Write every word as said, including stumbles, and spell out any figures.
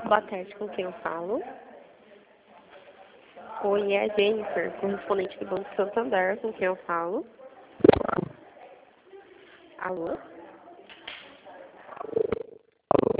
Boa tarde, com quem eu falo? Oi, é a Jennifer, correspondente do Banco Santander, com quem eu falo? Alô?